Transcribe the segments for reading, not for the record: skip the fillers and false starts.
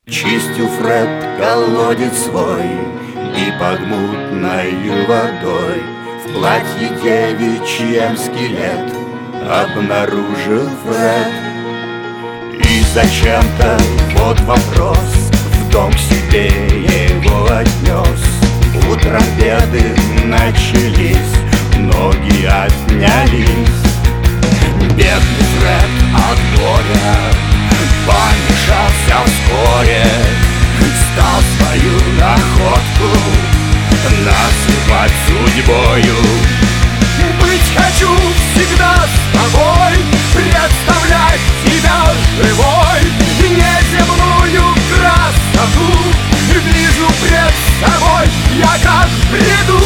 Чистил Фред колодец свой и под мутною водой в платье девичьем скелет обнаружил Фред. И зачем-то, вот вопрос, в дом к себе его отнес. Утром беды начались, ноги отнялись. Бедный Фред от горя помешался вскоре, стал свою находку называть судьбою. Быть хочу всегда с тобой, представлять тебя живой, неземную красоту вижу пред собой, я как в бреду.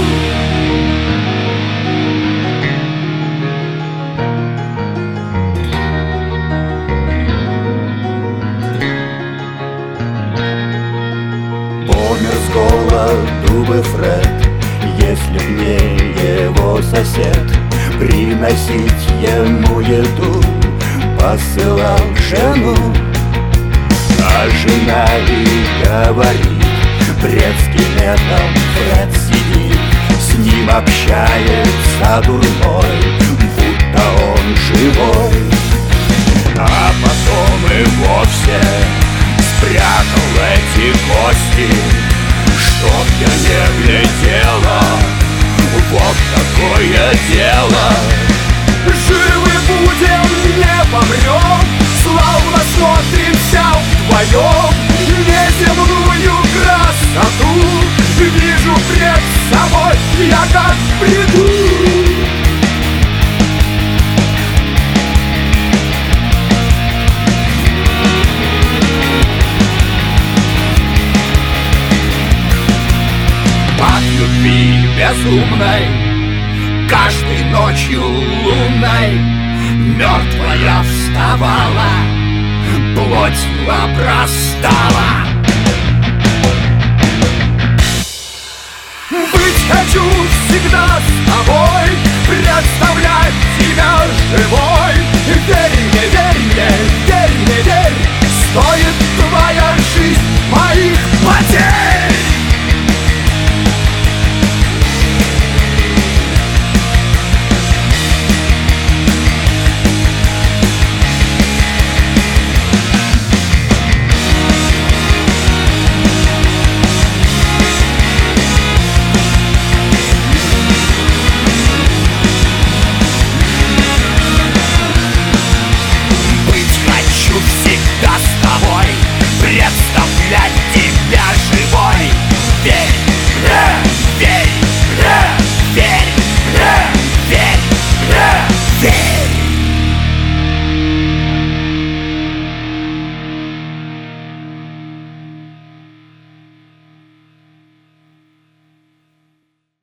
Помер с голоду бы Фред, если б не его сосед. Приносить ему еду посылал жену, а жена и говорит: пред скелетом Фред сидит, с ним общается дурной, будто он живой. А потом и вовсе спрятал эти кости, чтоб я не глядела, вот такое дело. Живы будем, не помрем, славно смотримся вдвоем, неземную красоту вижу пред собой, я как в бреду. Любви безумной, каждой ночью лунной мертвая вставала, плотью обрастала. Быть хочу всегда с тобой, представлять тебя живой. Верь мне, верь мне, верь мне, верь, стоит